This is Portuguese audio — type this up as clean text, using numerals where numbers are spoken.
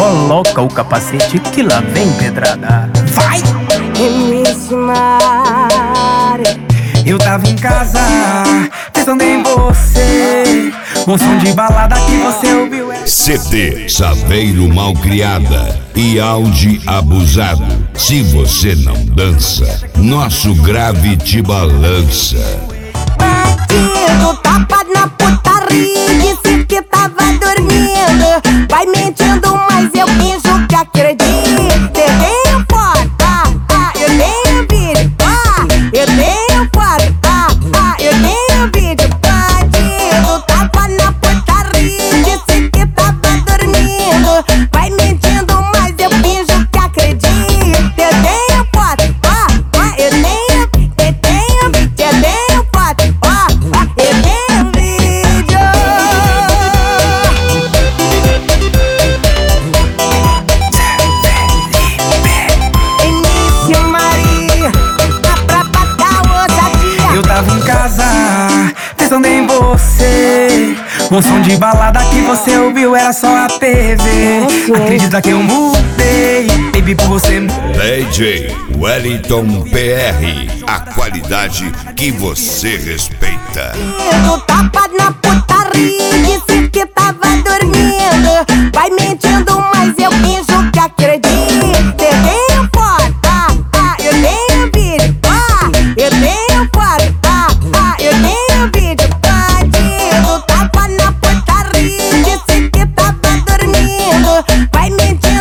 coloca o capacete que lá vem pedrada. Vai! MC Mari, eu tava em casa, pensando em você. Um som de balada que você ouviu é CD Saveiro Malcriada e Audi Abusado. Se você não dança, nosso grave te balança. bandido, tapa na putaria, disse que tava dormindo. Vai mentindo, mas eu finjo que acredito. Eu tenho foto, eu tenho vídeo, eu tenho foto, eu tenho vídeo. Bandido, tapa na putaria, disse que tava dormindo. Vai mentindo, mas eu finjo que acredito. Eu tenho foto, eu tenho foto, eu tenho vídeo. MC Mari, pra pagar ousadia. eu tava em casa, pensando em você. Um som de balada que você ouviu era só a TV. Acredita que eu mudei, baby, por você. DJ Wellington PR, a qualidade que você respeita. No tapa na putaria, disse que tava dormindo. Vai mentindo, mas eu finjo que acredito. Eu tenho foto, eu tenho vídeo, eu tenho foto, eu tenho vídeo. Bandido, tapa na putaria, disse que tava dormindo. Vai mentindo.